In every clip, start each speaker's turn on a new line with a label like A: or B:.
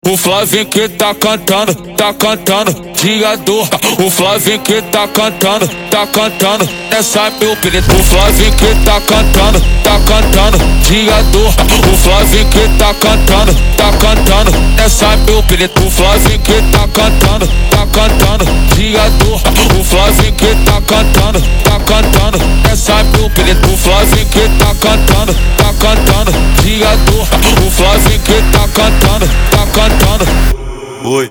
A: O Flavinho que tá cantando, dia do. O Flavinho que tá cantando, essa é meu preto. O Flavinho que tá cantando, dia do. O Flavinho que tá cantando, essa é meu preto. O Flavinho que tá cantando, dia do. O Flavinho que tá cantando, essa é meu preto. O Flavinho que tá cantando, dia do. O Flavinho que tá cantando,
B: Oi.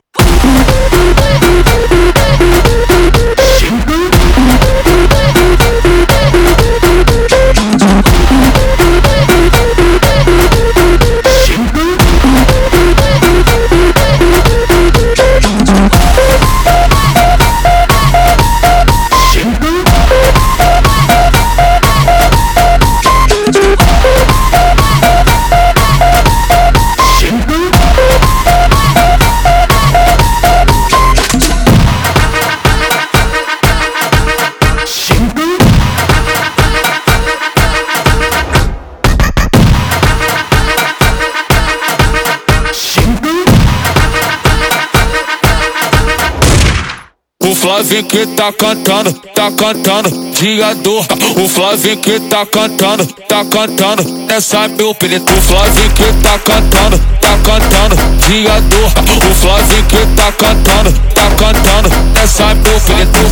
A: O Flavinho que tá cantando, dia do. O Flavinho que tá cantando, essa é meu preto. O Flavinho que tá cantando, dia do. O Flavinho que tá cantando, essa é meu preto.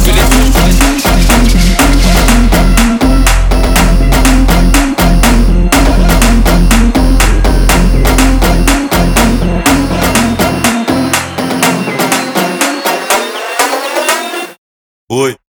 B: Oi.